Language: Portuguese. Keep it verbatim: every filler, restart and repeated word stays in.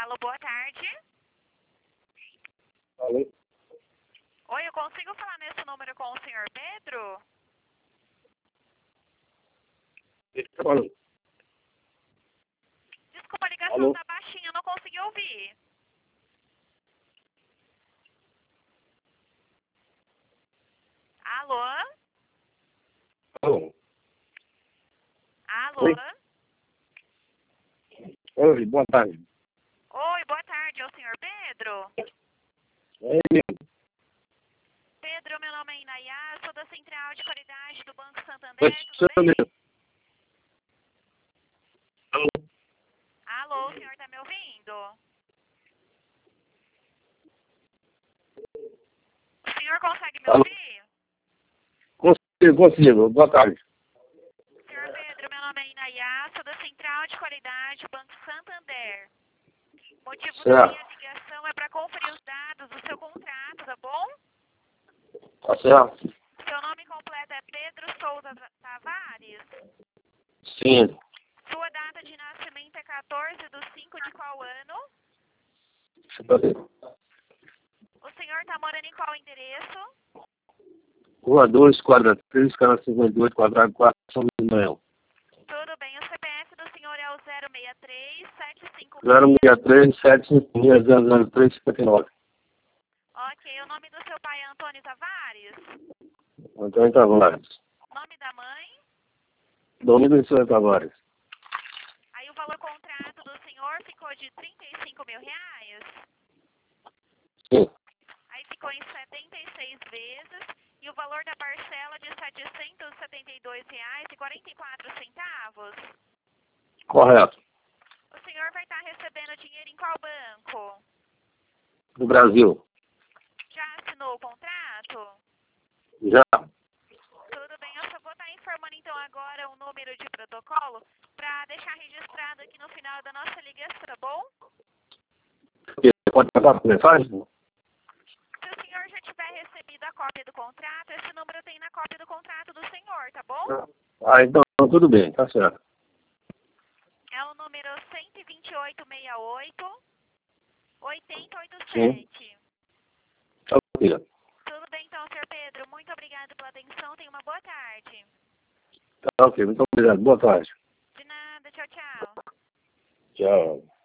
Alô, boa tarde. Alô? Oi, eu consigo falar nesse número com o senhor Pedro? Alô? Desculpa, a ligação Alô? tá baixinha, eu não consegui ouvir. Alô? Alô? Alô? Oi? Oi, boa tarde. Oi, boa tarde, é o senhor Pedro? É mesmo. Pedro, meu nome é Inayá, sou da Central de Qualidade do Banco Santander, Oi, tudo sou eu bem? mesmo. Alô? Alô, o senhor tá me ouvindo? O senhor consegue me Alô? ouvir? Consigo, consigo. Boa tarde. senhor Pedro, meu nome é Inayá, sou da Central de Qualidade do Banco Santander. O motivo da minha Certo. ligação é para conferir os dados do seu contrato, tá bom? Tá certo? Seu nome completo é Pedro Souza Tavares. Sim. Sua data de nascimento é quatorze de cinco de qual ano? Deixa eu ver. O senhor está morando em qual endereço? Rua dois, quadra três, canal cinquenta e oito, quadrado quatro, São Miguel. Tudo bem, o C P F do senhor é o zero seis três, sete cinco zero seis. seis três, sete cinco seis, zero zero três, cinquenta e nove. Ok, o nome do seu pai é Antônio Tavares? Antônio Tavares. Nome da mãe? Domingos Antônio Tavares. Aí o valor contrato do senhor ficou de trinta e cinco mil reais? Sim. Aí ficou em setenta e seis vezes e o valor da parcela de setecentos e setenta e dois reais e quarenta e quatro centavos. Correto. O senhor vai estar recebendo dinheiro em qual banco? Do Brasil. Já assinou o contrato? Já. Tudo bem, eu só vou estar informando então agora o número de protocolo para deixar registrado aqui no final da nossa ligação, tá bom? Você pode passar por mensagem? Se o senhor já tiver recebido a cópia do contrato, esse número tem na cópia do contrato do senhor, tá bom? Ah, então tudo bem, tá certo. É o número um dois oito seis oito, oito zero oito Sim. sete. Tá ok. Tudo bem então, senhor Pedro. Muito obrigado pela atenção. Tenha uma boa tarde. Tá ok, muito obrigado. Boa tarde. De nada. Tchau, tchau. Tchau.